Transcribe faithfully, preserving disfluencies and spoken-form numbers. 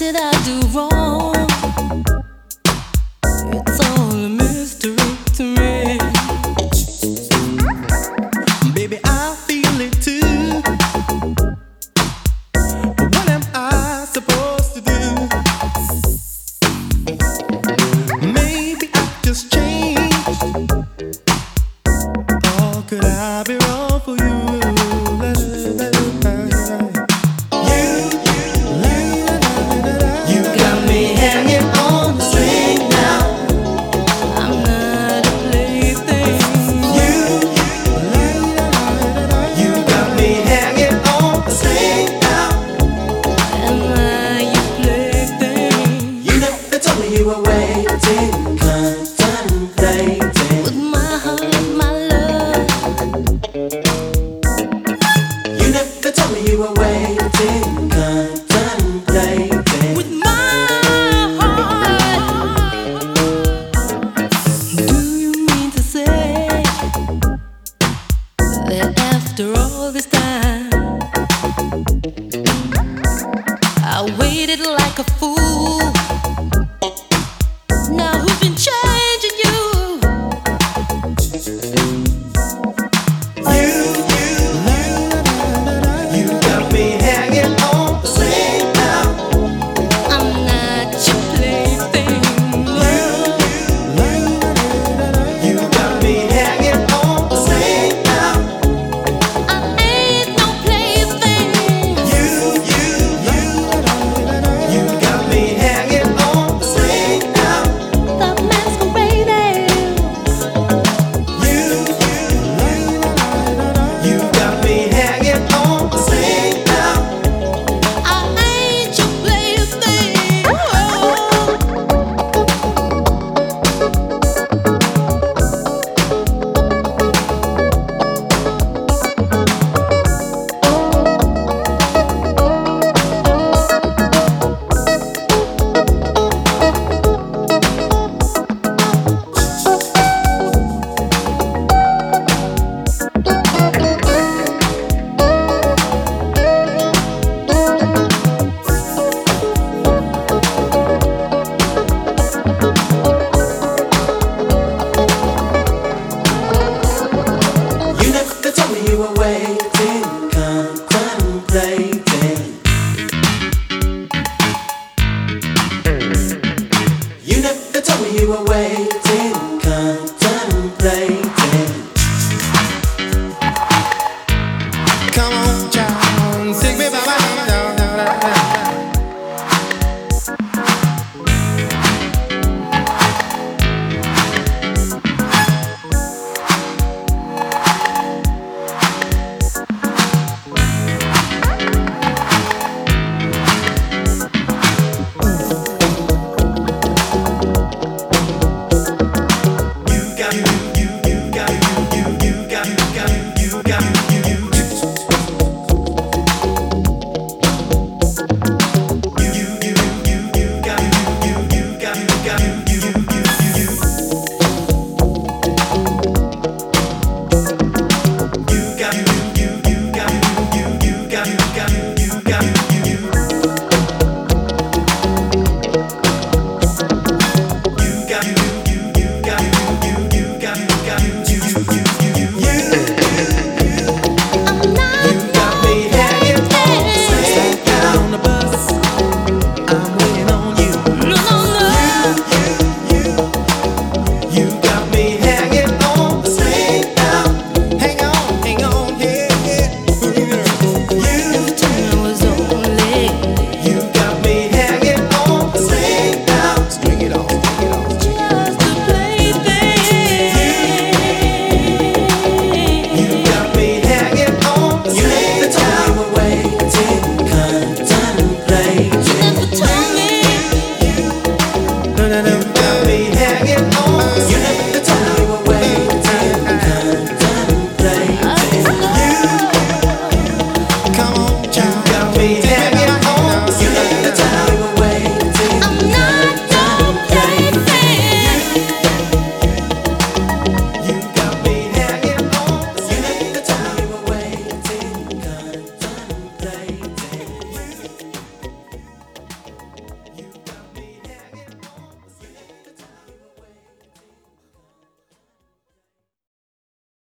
did I do wrong? It's all a mystery to me. Baby, I feel it too. But what am I supposed to do? Maybe I just changed. Or could I be wrong for you? You were waiting, contemplating with my heart, my love. You never told me you were waiting, contemplating with my heart. Do you mean to say that after all this time I waited like a fool? Now who's been changing you? You, you, you got me hanging on the string now. I'm not your plaything. You, you, you got me hanging on the string now. I ain't no plaything. You, you, you, you got me hanging on the string now. You were waiting, contemplating.